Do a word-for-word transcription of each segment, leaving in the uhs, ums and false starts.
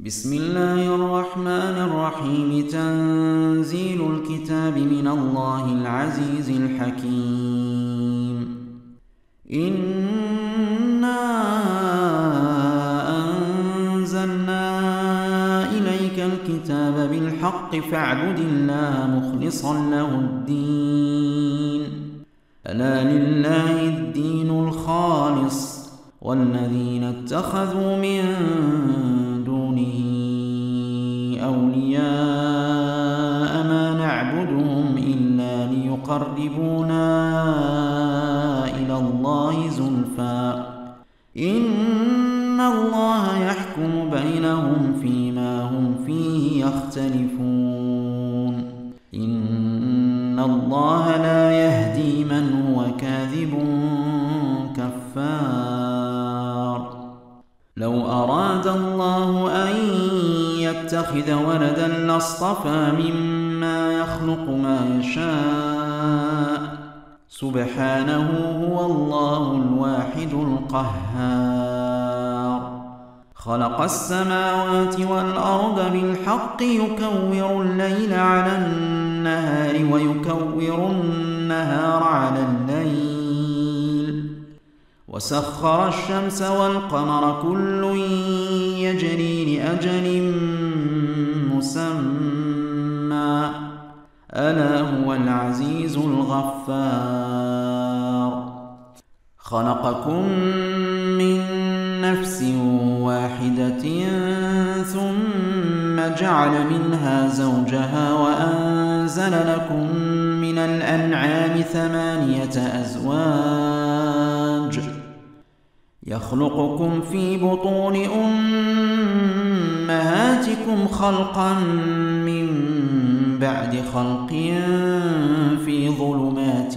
بسم الله الرحمن الرحيم. تنزيل الكتاب من الله العزيز الحكيم. إنا أنزلنا إليك الكتاب بالحق فاعبد الله مخلصا له الدين. ألا لله الدين الخالص والذين اتخذوا من دونه أولياء ما نعبدهم إلا ليقربونا إلى الله زلفى إن الله يحكم بينهم فيما هم فيه يختلفون. إن الله لا يهدي من هو كاذب كفار. لو أراد الله أن يتخذ ولدا لاصطفى مما يخلق ما يشاء سبحانه هو الله الواحد القهار. خلق السماوات والأرض بالحق يكور الليل على النهار ويكور النهار على الليل وسخر الشمس والقمر كل يجري لأجل مسمى ألا هو العزيز الغفار. خلقكم من نفس واحدة ثم جعل منها زوجها وأنزل لكم من الأنعام ثمانية أزواج يخلقكم في بطون أمهاتكم خلقا من بعد خلق في ظلمات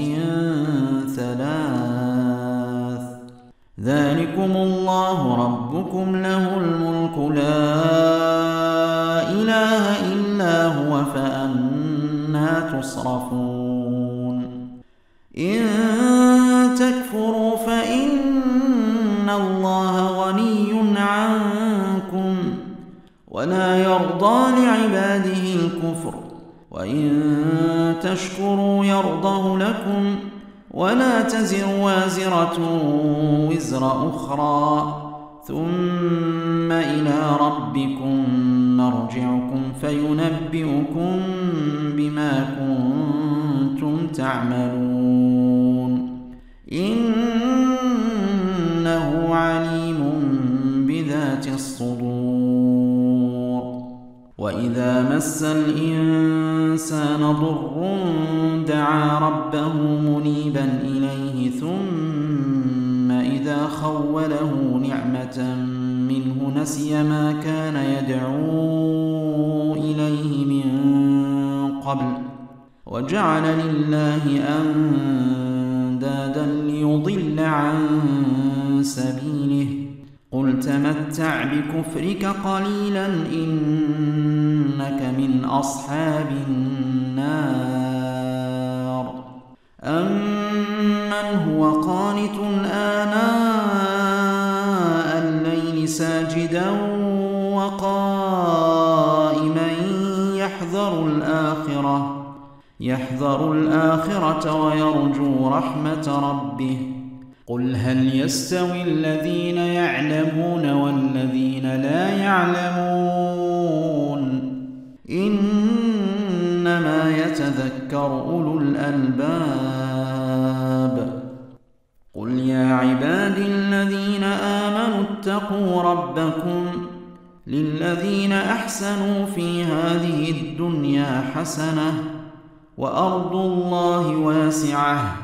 ثلاث ذلكم الله ربكم له الملك لا إله إلا هو فأنى تصرفون. إن تكفروا فإن الله غني عنكم ولا يرضى لعباده الكفر وإن تشكروا يرضه لكم ولا تزر وازرة وزر أخرى ثم إلى ربكم مرجعكم فينبئكم بما كنتم تعملون. إنه عليم بذات الصدور. وإذا مس الإنسان ضر دعا ربه منيبا إليه ثم إذا خوله نعمة منه نسي ما كان يدعو إليه من قبل وجعل لله أندادا ليضل عن سبيله. قل تمتع بكفرك قليلا إنك من أصحاب النار. أمن هو قانت آناء الليل ساجدا وقائما يحذر الآخرة يحذر الآخرة ويرجو رحمة ربه. قل هل يستوي الذين يعلمون والذين لا يعلمون إنما يتذكر أولو الألباب. قل يا عبادي الذين آمنوا اتقوا ربكم للذين أحسنوا في هذه الدنيا حسنة وأرض الله واسعة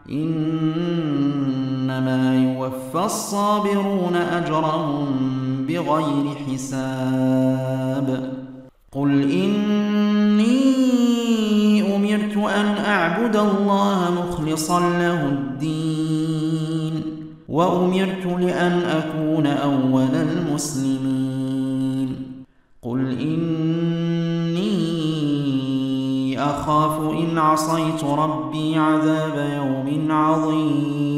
إنما يوفى الصابرون أجرهم بغير حساب. قل إني أمرت أن أعبد الله مخلصا له الدين وأمرت لأن أكون أول المسلمين. قل إني أخاف إن عصيت ربي عذاب يوم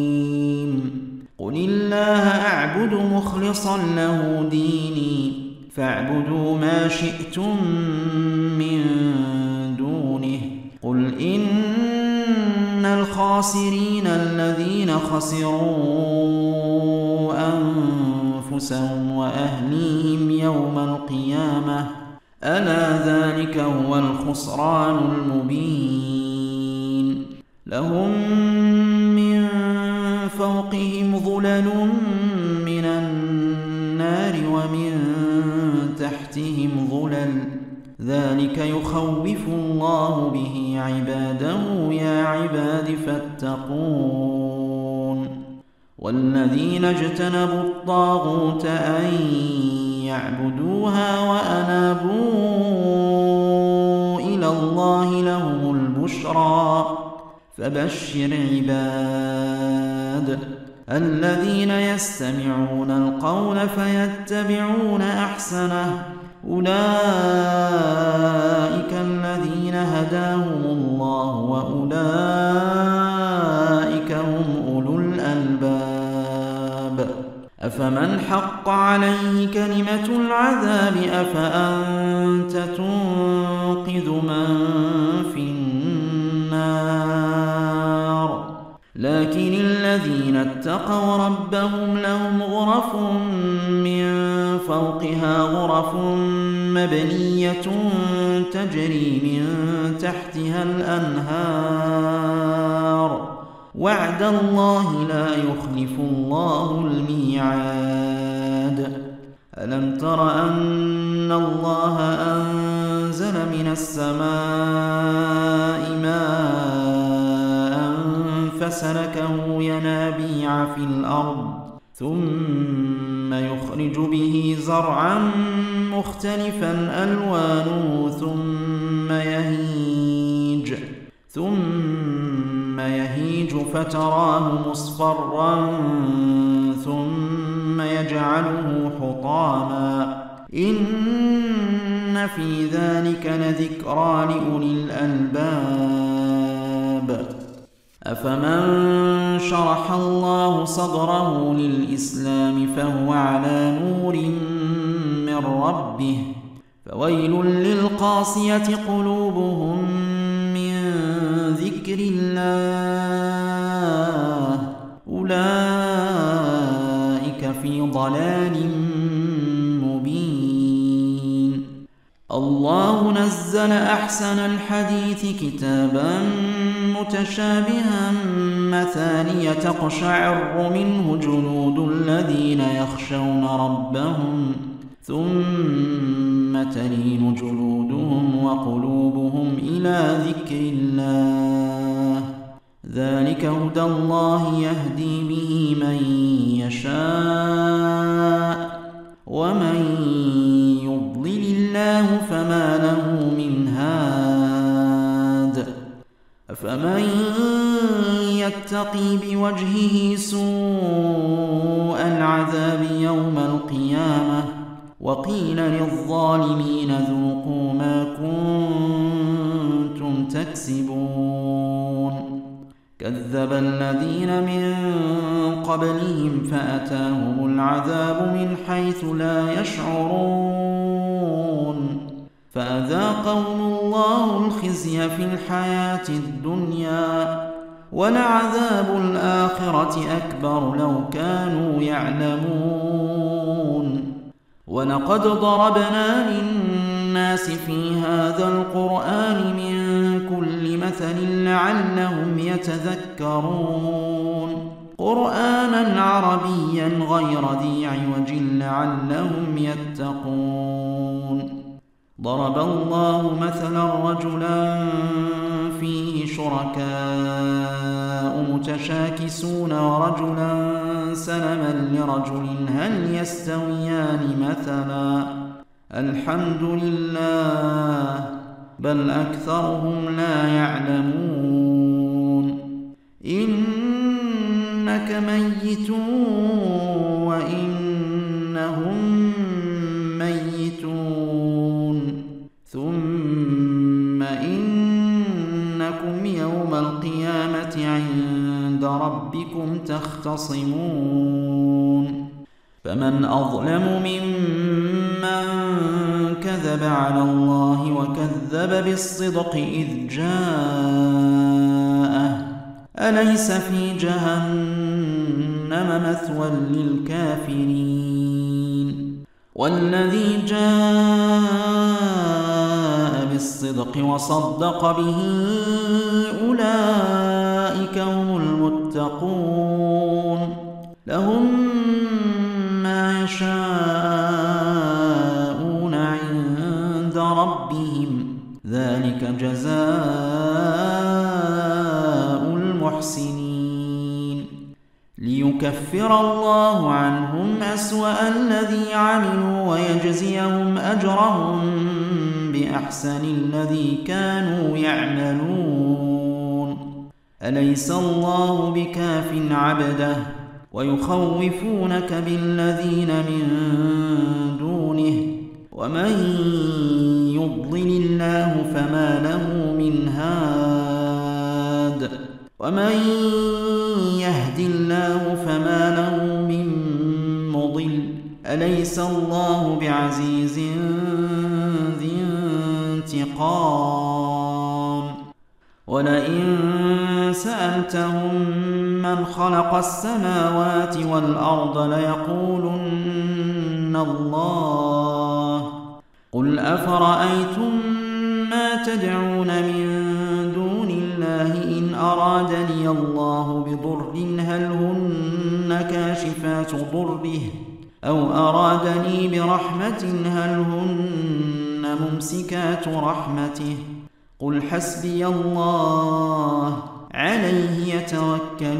عظيم. قل الله أعبد مخلصا له ديني فاعبدوا ما شئتم من دونه قل إن الخاسرين الذين خسروا أنفسهم وأهليهم يوم القيامة ألا ذلك هو الخسران المبين لهم من فوقهم ظلل من النار ومن تحتهم ظلل ذلك يخوف الله به عباده يا عباد فاتقون والذين اجتنبوا الطاغوت أن يعبدوها وأنابوا إلى الله لهم البشرى فبشر عباد الذين يستمعون القول فيتبعون أحسنه أولئك الذين هداهم الله وأولئك هم أولو الألباب أفمن حق عليه كلمة العذاب أفأنت تنقذ من في النار لكن الذين اتقوا ربهم لهم غرف من فوقها غرف مبنية تجري من تحتها الأنهار وعد الله لا يخلف الله الميعاد ألم تر أن الله أنزل من السماء ماء فسلكه ينابيع في الأرض ثم يخرج به زرعا مختلفا ألوانه ثم يهيج ثم يهيج فتراه مصفرا ثم يجعله حطاما إن في ذلك لذكرى لأولي الألباب أفمن شرح الله صدره للإسلام فهو على نور من ربه فويل للقاسية قلوبهم من ذكر الله أولئك في ضلال مبين الله نزل أحسن الحديث كتابا متشابها مثانية تقشعر منه جلود الذين يخشون ربهم ثم تلين جلودهم وقلوبهم إلى ذكر الله ذلك هدى الله يهدي به من يشاء ومن يضلل الله فما له من هاد أفمن يتقي بوجهه سوء العذاب يوم القيامة وقيل للظالمين ذوقوا ما كنتم تكسبون كذب الذين من قبلهم فأتاهم العذاب من حيث لا يشعرون فأذاقهم الله الخزي في الحياة الدنيا ولعذاب الآخرة أكبر لو كانوا يعلمون ولقد ضربنا للناس في هذا القرآن من كل مثل لعلهم يتذكرون قرآنا عربيا غير ذي عوج لعلهم يتقون ضرب الله مثلا رجلا فيه شركاء متشاكسون ورجلا سلما لرجل هل يستويان مثلا الحمد لله بل أكثرهم لا يعلمون إنك ميت وإنهم ميتون ثم إنكم يوم القيامة عند ربكم تختصمون فمن أظلم ممن كذب على الله وكذب بالصدق إذ جاءه أليس في جهنم مثوى للكافرين والذي جاء بالصدق وصدق به أولئك هم المتقون لهم ما يشاءون عند ربهم ذلك جزاء المحسنين ليكفر الله عنهم أسوأ الذي عملوا ويجزيهم أجرهم بأحسن الذي كانوا يعملون أليس الله بكاف عبده ويخوفونك بالذين من دونه ومن يضلل الله فما له من هاد ومن يهد الله فما له من مضل أليس الله بعزيز ذي انتقام ولئن سألتهم من خلق السماوات والأرض ليقولن الله قل أفرأيتم ما تدعون من دون الله إن أرادني الله بضر هل هن كاشفات ضره أو أرادني برحمة هل هن ممسكات رحمته قل حسبي الله عليه يتوكل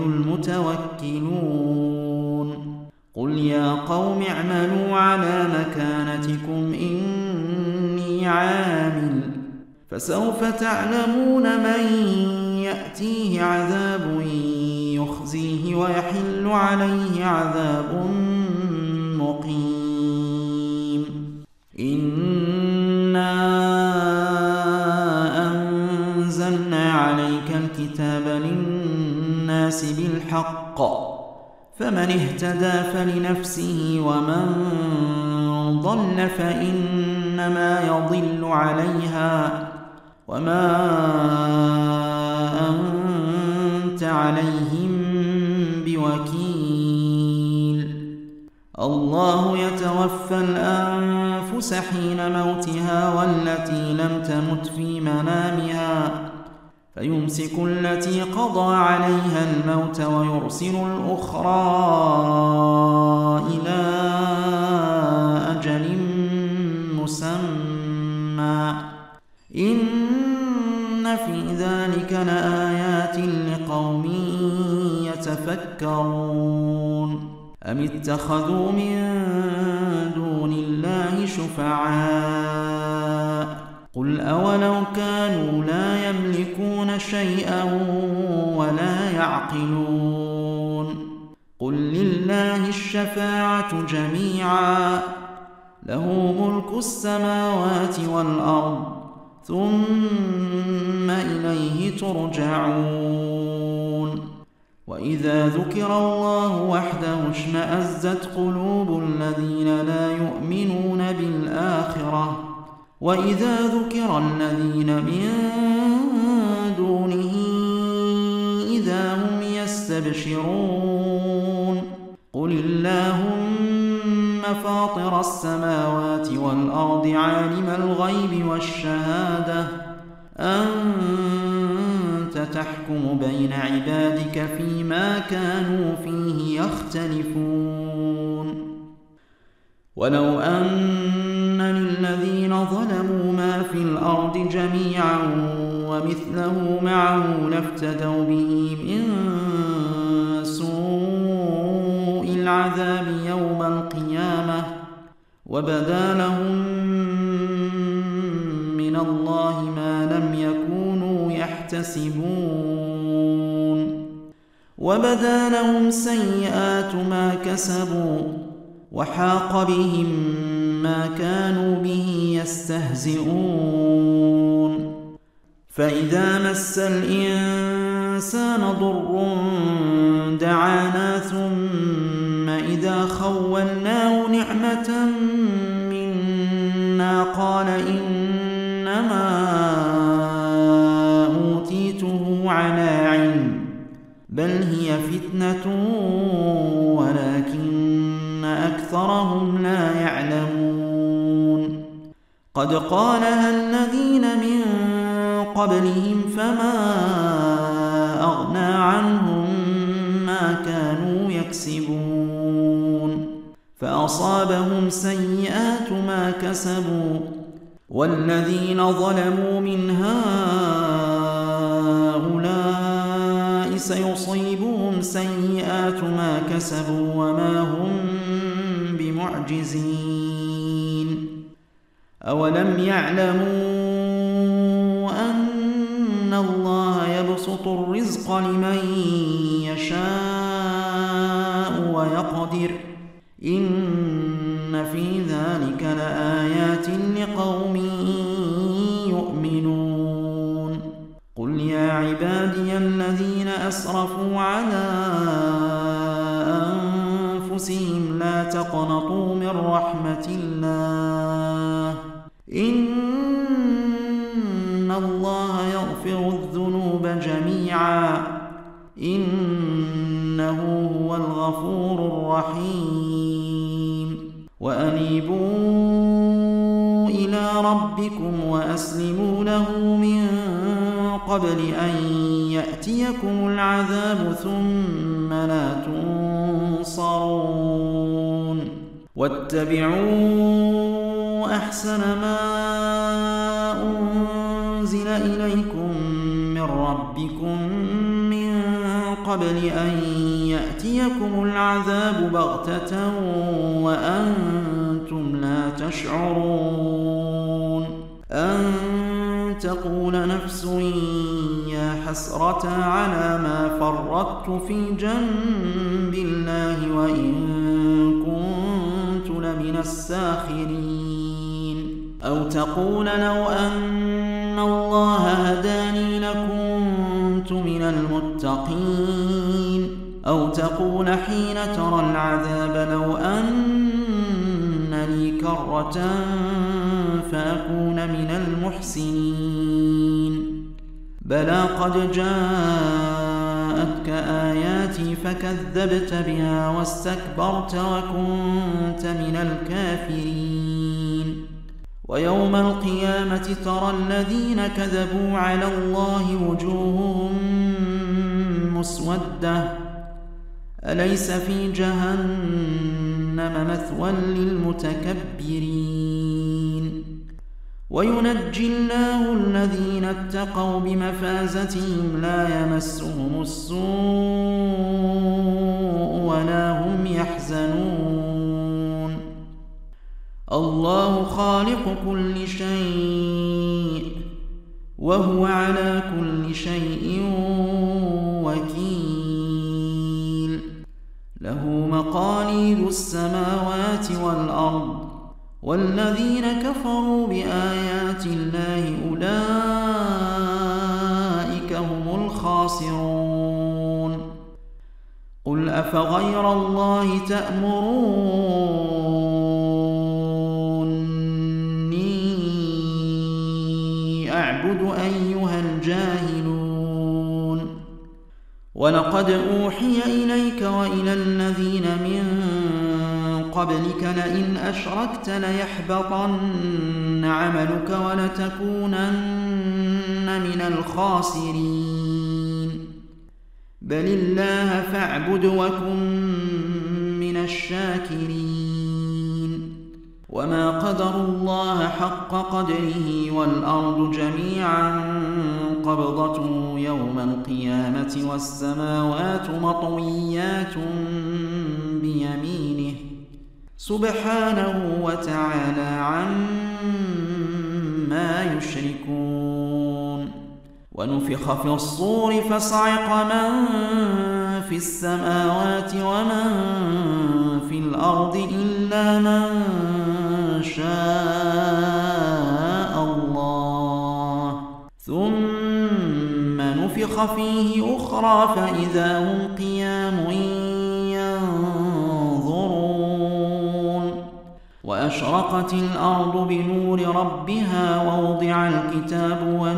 المتوكلون قل يا قوم اعملوا على مكانتكم إني عامل فسوف تعلمون من يأتيه عذاب يخزيه ويحل عليه عذاب مقيم إنا أنزلنا عليك الكتاب للناس بالحق فمن اهتدى فلنفسه ومن ضل فإنما يضل عليها وما أنت عليهم بوكيل الله يتوفى الأنفس حين موتها والتي لم تمت في منامها فيمسك التي قضى عليها الموت ويرسل الأخرى إلى أجل مسمى إن في ذلك لآيات لقوم يتفكرون أم اتخذوا من دون الله شفعاء قل أولو كانوا لا يملكون شيئا ولا يعقلون قل لله الشفاعة جميعا له ملك السماوات والأرض ثم إليه ترجعون وإذا ذكر الله وحده اشمأزت قلوب الذين لا يؤمنون بالآخرة وإذا ذكر الذين من دونه إذا هم يستبشرون قل اللهم فاطر السماوات والأرض عالم الغيب والشهادة أنت تحكم بين عبادك فيما كانوا فيه يختلفون ولو أن للذين ظلموا ما في الأرض جميعا ومثله معه لافتدوا به من سوء العذاب يوم القيامة وبدا لهم من الله ما لم يكونوا يحتسبون وبدا لهم سيئات ما كسبوا وحاق بهم ما كانوا به يستهزئون فإذا مس الإنسان ضر دعانا ثم إذا خولناه نعمة منا قال إنما أوتيته على علم بل هي فتنة ولكن أكثرهم لا يعلمون قد قالها الذين من قبلهم فما أغنى عنهم ما كانوا يكسبون فأصابهم سيئات ما كسبوا والذين ظلموا من هؤلاء سيصيبهم سيئات ما كسبوا وما هم بمعجزين أولم يعلموا أن الله يبسط الرزق لمن يشاء ويقدر إن في ذلك لآيات لقوم يؤمنون قل يا عبادي الذين أسرفوا على أنفسهم لا تقنطوا من رحمة الله إن الله يغفر الذنوب جميعا إنه هو الغفور الرحيم وأنيبوا إلى ربكم وأسلموا له من قبل أن يأتيكم العذاب ثم لا تنصرون واتبعوا أحسن ما أنزل إليكم من ربكم من قبل أن يأتيكم العذاب بغتة وأنتم لا تشعرون أن تقول نفس يا حسرة على ما فرطت في جنب الله وإن كنت لمن الساخرين أو تقول لو أن الله هداني لكنت من المتقين أو تقول حين ترى العذاب لو أن لي كرة فأكون من المحسنين بلى قد جاءتك آياتي فكذبت بها واستكبرت وكنت من الكافرين ويوم القيامة ترى الذين كذبوا على الله وجوههم مسودة أليس في جهنم مثوى للمتكبرين وينجي الله الذين اتقوا بمفازتهم لا يمسهم السوء ولا هم يحزنون الله خالق كل شيء وهو على كل شيء وكيل له مقاليد السماوات والأرض والذين كفروا بآيات الله أولئك هم الخاسرون قل أفغير الله تأمروني أعبد أيها الجاهلون ولقد أوحي إليك وإلى الذين من قبلك لئن أشركت ليحبطن عملك ولتكونن من الخاسرين بل الله فاعبد وكن من الشاكرين وما قدروا الله حق قدره والأرض جميعا قبضته يوم القيامة والسماوات مطويات بيمينه سبحانه وتعالى عما يشركون ونفخ في الصور فصعق من في السماوات ومن في الأرض إلا من شاء الله ثم نفخ فيه أخرى فإذا هم قيام وأشرقت الأرض بنور ربها ووضع الكتاب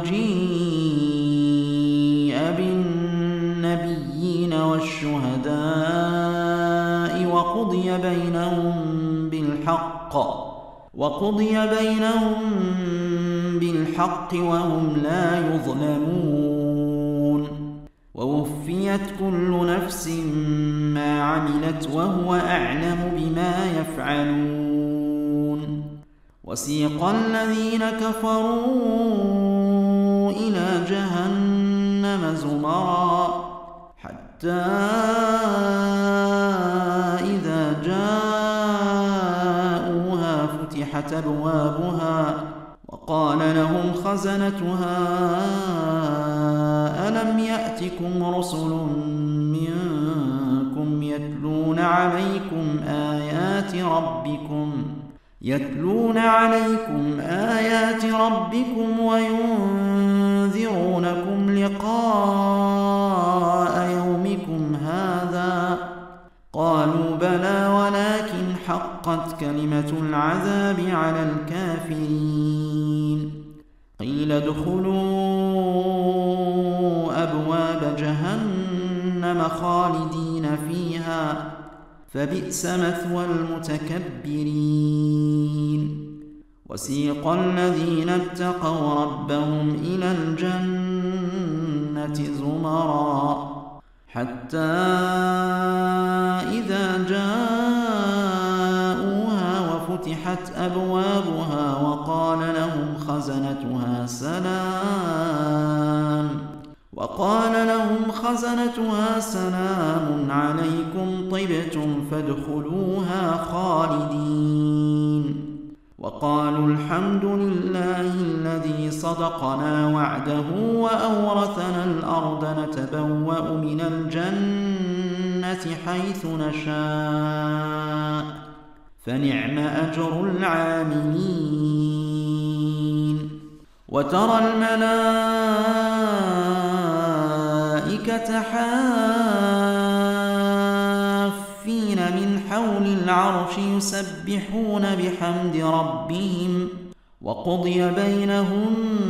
وجيء بالنبيين والشهداء وقضي بينهم بالحق وقضي بينهم بالحق وهم لا يظلمون ووفيت كل نفس ما عملت وهو أعلم بما يفعلون وسيق الذين كفروا إلى جهنم زمرا حتى إذا جاءوها فتحت أبوابها وقال لهم خزنتها ألم يأتكم رسل منكم يتلون عليكم آيات ربكم يتلون عليكم آيات ربكم وينذرونكم لقاء يومكم هذا قالوا بلى ولكن حقت كلمة العذاب على الكافرين قيل ادخلوا أبواب جهنم خالدين فيها فبئس مثوى المتكبرين وسيق الذين اتقوا ربهم إلى الجنة زمرا حتى إذا جاءوها وفتحت أبوابها وقال لهم خزنتها سلام وقال لهم خزنتها سلام عليكم طبتم فادخلوها خالدين وقالوا الحمد لله الذي صدقنا وعده وأورثنا الأرض نتبوأ من الجنة حيث نشاء فنعم أجر العاملين وترى الملائكة حافين من حول العرش يسبحون بحمد ربهم وقضي بينهم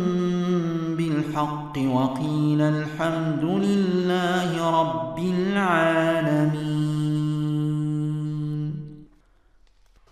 بالحق وقيل الحمد لله رب العالمين.